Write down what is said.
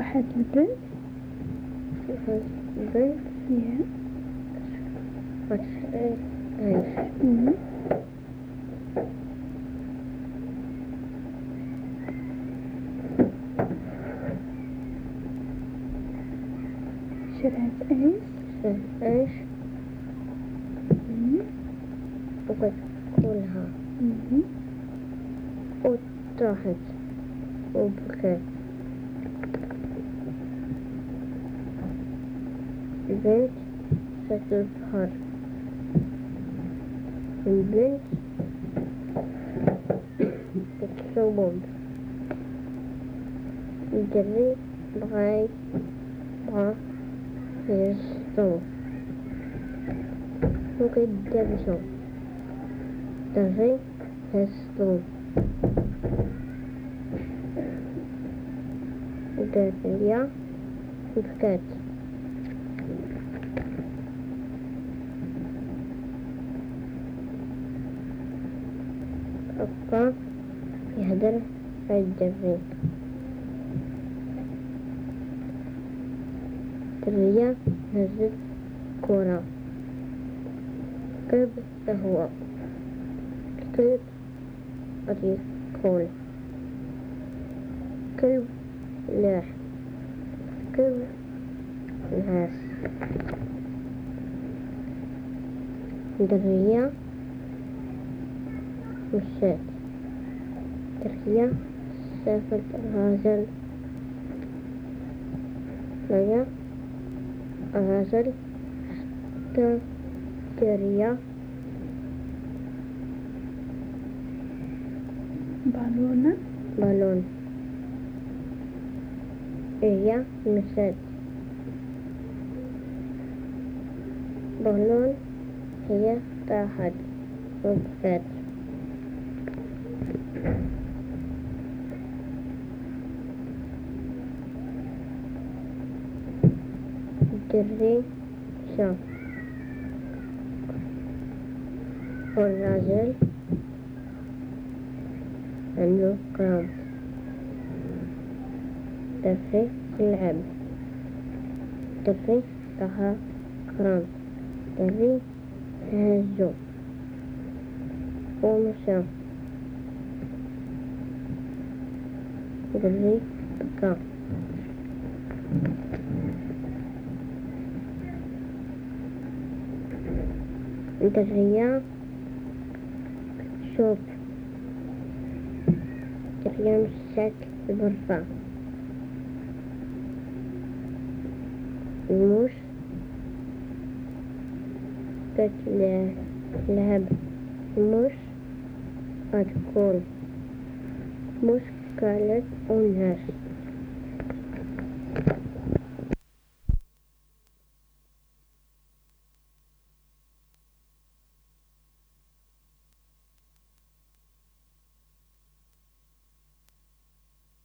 راحت البنت. البنت Yeah. عايش. شرعت ايش؟ عايش وقد كلها وطاحت وبكت. البنت ستظهر. البنت تتصوب. الجري بغى يصطوم وكيدبسو. الدري يصطوم. الدرية بكات. بقى يهدر على الدري. الدرية هزت كرة. كلب تهوى. الكلب قد يكون. كلب لاح. كلب نهاس. درية مشات. درية سافت غازل. لقى غازل حتى درية بالون. هي مشات. بالون هي طاحت وبكت. الدري شاف والراجل عنده كرام. الدري يلعب. الدري طاح كرام. الدري هزو ومشى. الدري بكى. الدرية شوف. الدرية مشات الغرفة. الموش كتلعب. الموش غتكون. موش كالت ونهاش.